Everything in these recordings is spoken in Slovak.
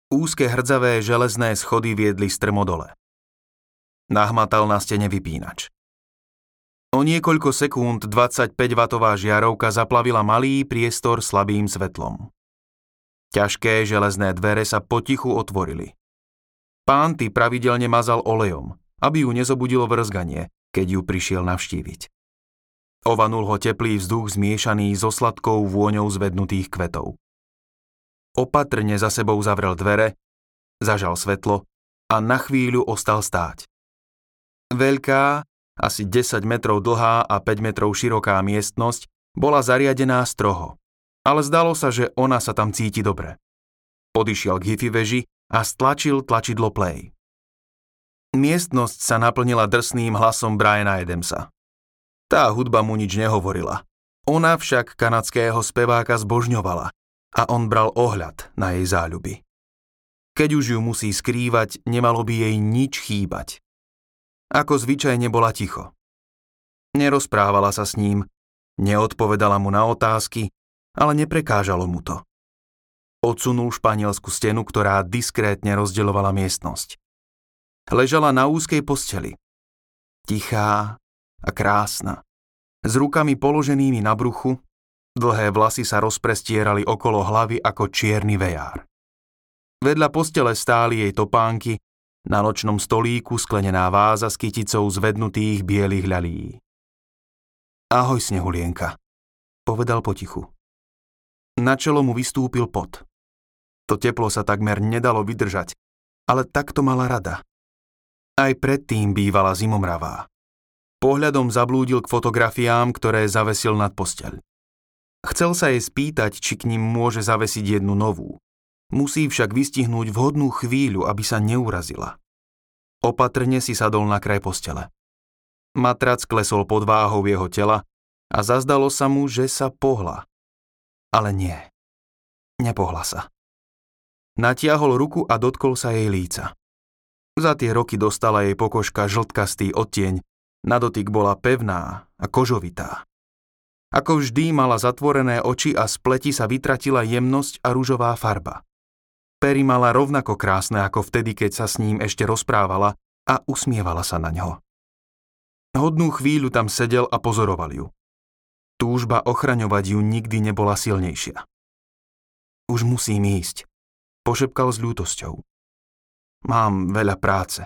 Úzke hrdzavé železné schody viedli strmo dole. Nahmatal na stene vypínač. O niekoľko sekúnd 25-watová žiarovka zaplavila malý priestor slabým svetlom. Ťažké železné dvere sa potichu otvorili. Pánty pravidelne mazal olejom, aby ju nezobudilo vrzganie, keď ju prišiel navštíviť. Ovanul ho teplý vzduch zmiešaný so sladkou vôňou zvednutých kvetov. Opatrne za sebou zavrel dvere, zažal svetlo a na chvíľu ostal stáť. Veľká, asi 10 metrov dlhá a 5 metrov široká miestnosť bola zariadená stroho, ale zdalo sa, že ona sa tam cíti dobre. Podišiel k hifi veži a stlačil tlačidlo play. Miestnosť sa naplnila drsným hlasom Briana Adamsa. Tá hudba mu nič nehovorila. Ona však kanadského speváka zbožňovala a on bral ohľad na jej záľuby. Keď už ju musí skrývať, nemalo by jej nič chýbať. Ako zvyčajne bola ticho. Nerozprávala sa s ním, neodpovedala mu na otázky, ale neprekážalo mu to. Odsunul španielsku stenu, ktorá diskrétne rozdeľovala miestnosť. Ležala na úzkej posteli. Tichá a krásna. S rukami položenými na bruchu, dlhé vlasy sa rozprestierali okolo hlavy ako čierny vejár. Vedľa postele stáli jej topánky, na nočnom stolíku sklenená váza s kyticou zvednutých bielých ľalí. Ahoj, Snehulienka, povedal potichu. Na čelo mu vystúpil pot. To teplo sa takmer nedalo vydržať, ale takto mala rada. Aj predtým bývala zimomravá. Pohľadom zablúdil k fotografiám, ktoré zavesil nad posteľ. Chcel sa jej spýtať, či k nim môže zavesiť jednu novú. Musí však vystihnúť vhodnú chvíľu, aby sa neurazila. Opatrne si sadol na kraj postele. Matrac klesol pod váhou jeho tela a zazdalo sa mu, že sa pohla. Ale nie. Nepohla sa. Natiahol ruku a dotkol sa jej líca. Za tie roky dostala jej pokožka žltkastý odtieň, na dotyk bola pevná a kožovitá. Ako vždy mala zatvorené oči a z pleti sa vytratila jemnosť a ružová farba. Pery mala rovnako krásne ako vtedy, keď sa s ním ešte rozprávala a usmievala sa na ňo. Hodnú chvíľu tam sedel a pozoroval ju. Túžba ochraňovať ju nikdy nebola silnejšia. Už musím ísť, pošepkal s ľútosťou. Mám veľa práce.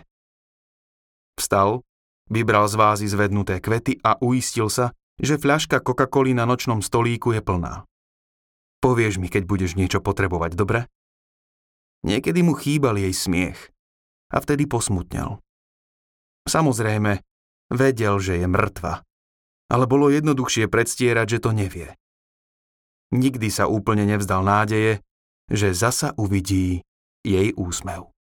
Vstal, vybral z vázy zvednuté kvety a uistil sa, že fľaška Coca-Coly na nočnom stolíku je plná. Povieš mi, keď budeš niečo potrebovať, dobre? Niekedy mu chýbal jej smiech a vtedy posmutnel. Samozrejme, vedel, že je mŕtva, ale bolo jednoduchšie predstierať, že to nevie. Nikdy sa úplne nevzdal nádeje, že zasa uvidí jej úsmev.